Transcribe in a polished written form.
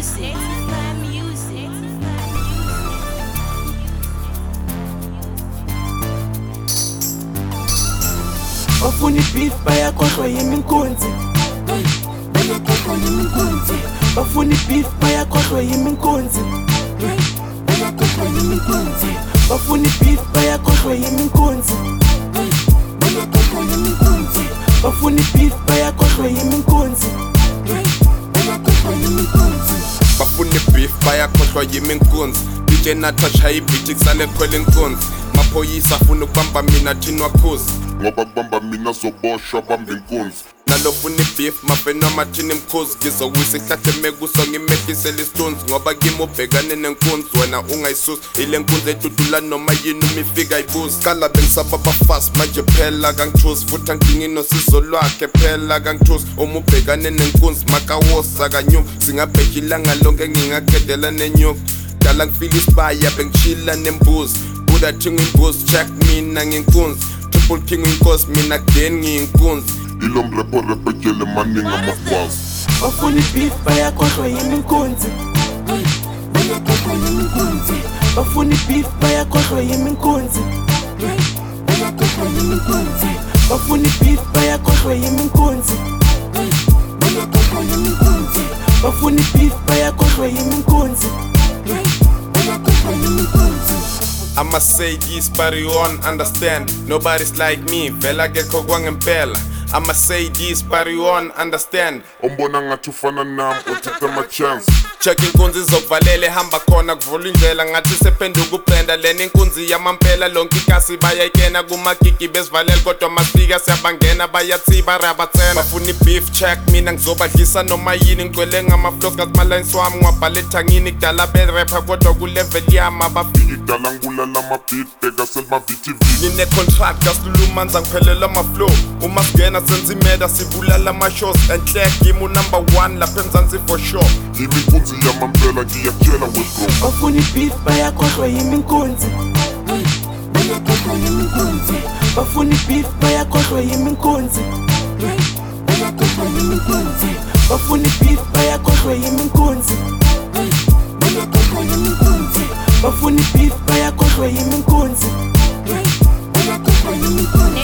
Bafuna beef bayakhohlwa yiminkunzi. Bafuna beef bayakhohlwa yiminkunzi. Bafuna beef bayakhohlwa yiminkunzi. Bafuna beef bayakhohlwa yiminkunzi. Bafuna beef bayakhohlwa yiminkunzi. DJ Natasha hayibhithi kusale khwela inkunzi. Maphoyisa afuna ukubamba mina thinwa khuzi. Ngoba kubamba mina zoboshwa bamba inkunzi. Nalofuna beef mafenwa mathini mkhuzi. Ngizowisa ihlahle mekuso ngimekisela isithunzi. Ngoba kimi ubhekane nenkunzi wena ungayisusi. Ile nkunzi edudula noma yini umifika ibuzi. Kala bengisaba bafast manje phela kangithusi. Futhi angidingi nosizo lwakhe phela kangithusi. Uma ubhekane nenkunzi makawosa kanyuki. Singabheka ilanga lonke ngingaqedela nenyuki. Dala ngifila isibaya bengichila nembuzi. Buda thinga imbuzi check mina nginkunzi. Triple king inkosi mina kudeni ngiyinkunzi. Ilo mrepo jele maninga mafwazi. Bafuna beef bayakhohlwa yiminkunzi. Bafuna beef bayakhohlwa yiminkunzi. Bafuna beef bayakhohlwa yiminkunzi. Bafuna beef bayakhohlwa yiminkunzi. I'ma say this but you won't understand. Nobody's like me, vela gekho kwangempela. I'ma say this but you won't understand. Umbona ngathi ufana nami uthatha ama chance. Check inkunzi zokuvalele hamba khona kuvula indlela ngathi sephenduka ubrenda lena inkunzi yamampela lonke ikasi bayayikena kumagigi besivalele kodwa masifika siyabangena bayatsiba rabathena. Bafuna beef check mina ngizobadlisa noma yini ngicwele ngama-flows ngazimalines wami ngwabhala ethangini kudala be-rapper kodwa ku-level yami abafiki Idala ngibulala ama-beat bheka selma-VTV. ngine-contract kasilulumanza ngiphelela ama-flow uma singena senza imeda sibulala ama-shows enhle game u-number 1 lapha eMzansi for sure. Yimi inkunzi yamampela ngiyakutshela webro. Bafuna beef bayakhohlwa yiminkunzi. Bafuna beef bayakhohlwa yiminkunzi. Bafuna beef bayakhohlwa yiminkunzi. Bafuna beef bayakhohlwa yiminkunzi.